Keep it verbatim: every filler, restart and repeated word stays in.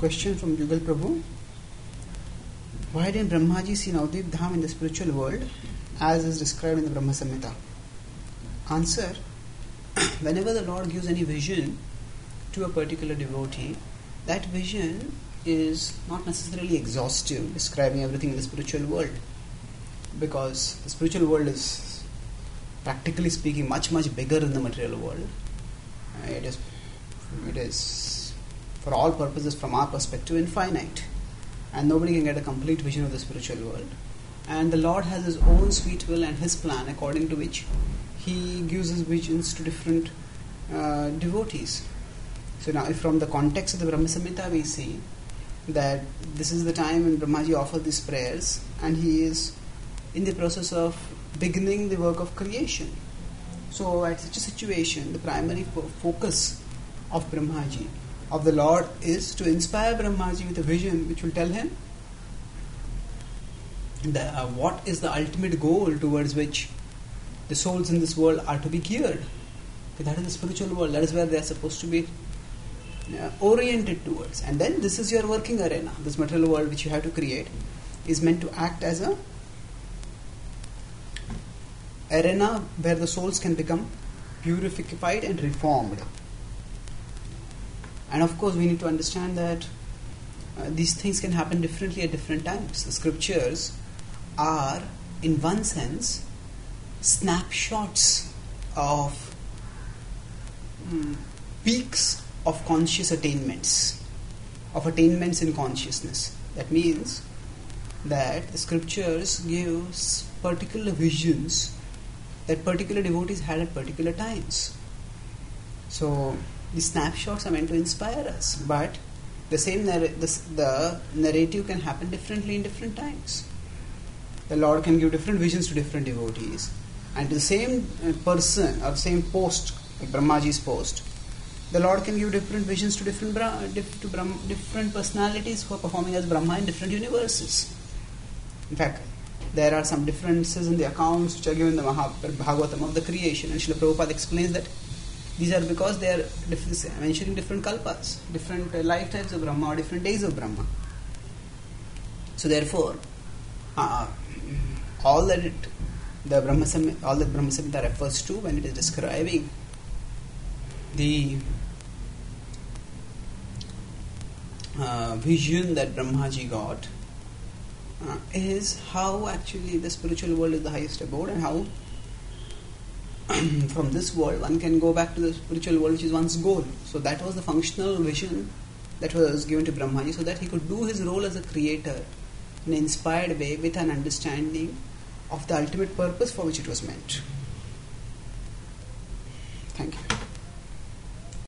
question from Jugal Prabhu. Why didn't Brahmaji see Navadvip Dham in the spiritual world as is described in the Brahma Samhita? Answer. Whenever the Lord gives any vision to a particular devotee, that vision is not necessarily exhaustive, describing everything in the spiritual world, because the spiritual world is, practically speaking, much much bigger than the material world. Uh, it is, it is, for all purposes, from our perspective, infinite, and nobody can get a complete vision of the spiritual world. And the Lord has His own sweet will and His plan, according to which He gives His visions to different uh, devotees. So now, if from the context of the Brahma Samhita we see that this is the time when Brahmaji offers these prayers, and he is in the process of beginning the work of creation. So at such a situation, the primary fo- focus of Brahmaji, of the Lord, is to inspire Brahmaji with a vision which will tell him the, uh, what is the ultimate goal towards which the souls in this world are to be geared. Okay, that is the spiritual world. That is where they are supposed to be uh, oriented towards. And then this is your working arena. This material world which you have to create is meant to act as a arena where the souls can become purified and reformed. And of course we need to understand that uh, these things can happen differently at different times. The scriptures are, in one sense, snapshots of mm, peaks of conscious attainments, of attainments in consciousness. That means that the scriptures give particular visions that particular devotees had at particular times. So the snapshots are meant to inspire us, but the same narr- the, the narrative can happen differently in different times. The Lord can give different visions to different devotees, and to the same person or same post, like Brahmaji's post, the Lord can give different visions to different Bra- dif- to Brahm- different personalities who are performing as Brahma in different universes. In fact, there are some differences in the accounts which are given in the Mahab- Bhagavatam of the creation, and Srila Prabhupada explains that these are because they are diff- mentioning different kalpas, different uh, lifetimes of Brahma or different days of Brahma. So therefore, uh, all that it, the Brahma Samhita, all that Brahma Samhita refers to when it is describing the uh, vision that Brahmaji got uh, is how actually the spiritual world is the highest abode, and how from this world one can go back to the spiritual world, which is one's goal. So that was the functional vision that was given to Brahmaji, so that he could do his role as a creator in an inspired way with an understanding of the ultimate purpose for which it was meant. Thank you.